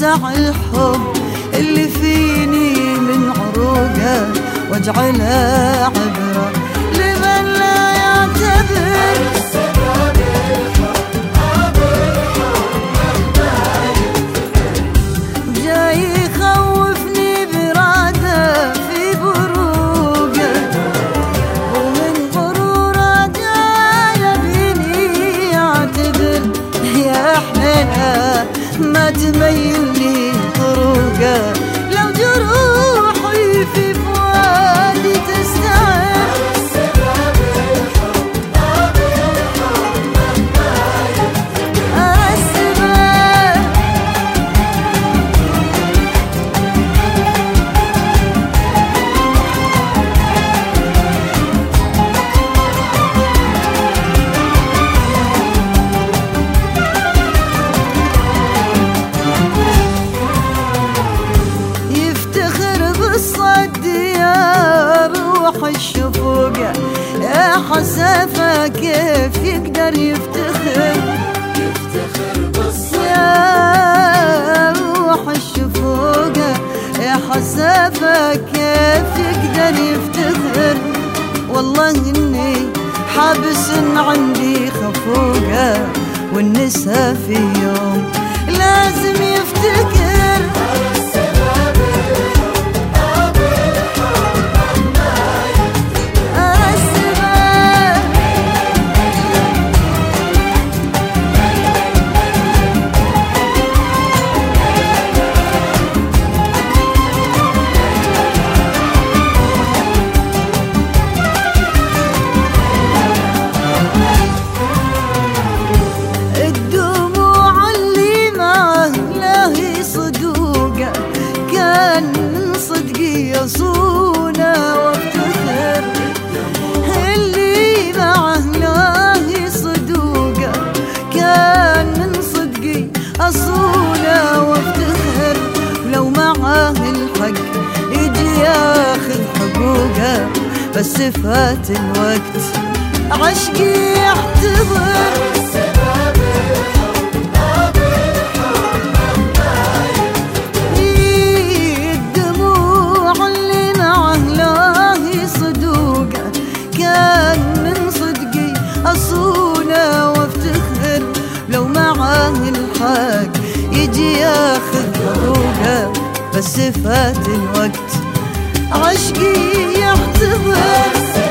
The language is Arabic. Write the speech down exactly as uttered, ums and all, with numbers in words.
وانزع الحب اللي فيني من عروقه واجعلها عبرة لمن لا يعتبر. جاي يخوفني براده في بروقه ومن غروره جاي يبيني يعتبر. يا حنينه ما تميلني طرقه لو جروحي في فؤادي تستعر. الشفوقة يا حسافة كيف يقدر يفتخر يا روح الشفوقة يا حسافة كيف يقدر يفتخر. والله إني حابس عندي خفوقة والنساء في يوم لازم يفتكر. صونة وافتخر اللي معه لاهي صدوقة كان من صدقي أصونة وافتخر. لو معه الحق يجي ياخذ حقوقه بس فات الوقت عشقي يحتضر. أصونة وافتخر لو معاه الحق يجي ياخذ حقوقه بس فات الوقت عشقي يحتضر.